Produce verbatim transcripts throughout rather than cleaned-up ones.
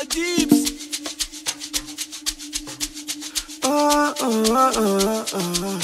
Deeps. Oh, oh, oh, oh, oh.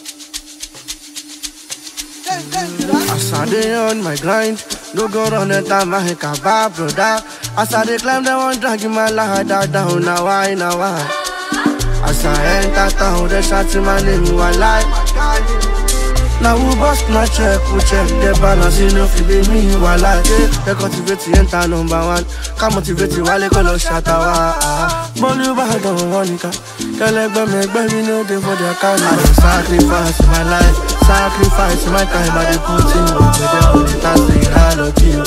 As I dey on my grind, no go run the time I hit a bad brother. As I dey climb, they want drag in my ladder down. Now why, now why? As I enter town, they shout in my name, who I like. Now we bust my check, we check the balance, you know if it be me, who I like. They cultivate the enter number one. Come motivate you while they call us shatawa. Bolu bad on Monica. Can't let them make baby know they for their kind. I don't sacrifice my life, sacrifice my time, I dey put in work with them only time saying I love you.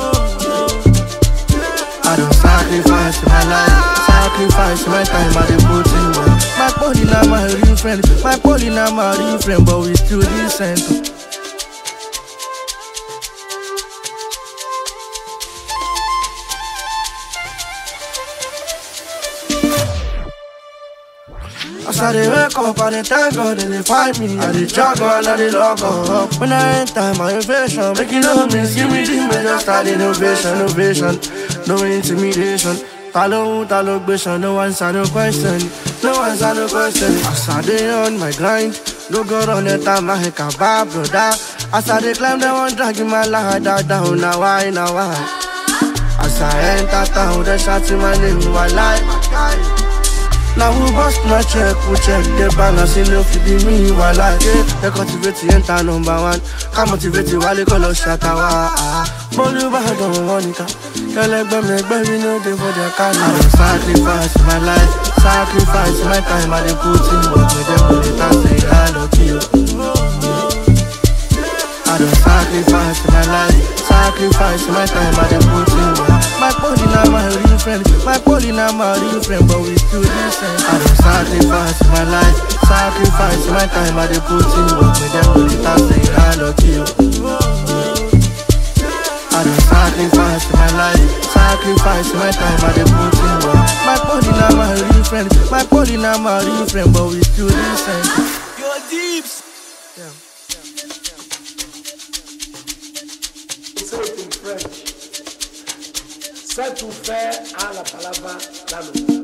I don't sacrifice my life, sacrifice my time, I dey put in work. My body now my real friend, my body now my real friend, but we still decent. As I dey wake up, I dey thank God that they find me. I dey jog on, I dey log up. When I enter my invasion, make you know me, give me the major style innovation, innovation, no intimidation. Talo, talo, question, no answer, no question, no answer, no question. As I dey on my grind, no go run the time I hit a bad brother. As I dey climb, they want drag in my ladder down. Now why, now why? As I enter town, they shout in my name, who I like. Now we bust my check, we check the balance, you know if it be me, who I like. They cultivate the enter number one. Come motivate you while they call us shatawa. Bolu bad on Monica. Can't let them make baby know they for their kind. I don't sacrifice my life, sacrifice my time, I dey put in work with them only time saying I love you. I don't sacrifice my life, sacrifice my time, I dey put in work. My body now my real friend, my body now my real friend, but we still decent. I don't sacrifice my life, sacrifice my time, I dey put in work with them only time saying I love you. I don't sacrifice my life, sacrifice my time, I dey put in work. My body now my real friend, my body now my real friend, but we still decent. Yo, Deeps. Yeah. Say it in French. C'est tout faire à la palabra la loi.